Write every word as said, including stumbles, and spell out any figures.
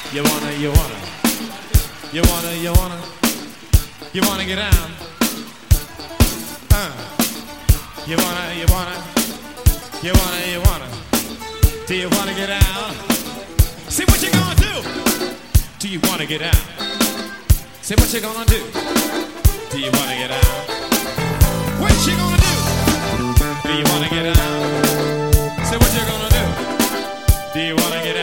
You wanna, you wanna, you wanna, you wanna, you wanna get down. Uh, you wanna, you wanna, you wanna, you wanna. Do you wanna get down? See what you gonna do? Do you wanna get down? Say what you gonna do? Do you wanna get down? What you gonna do? Do you wanna get down? Say what you gonna do? Do you wanna get down?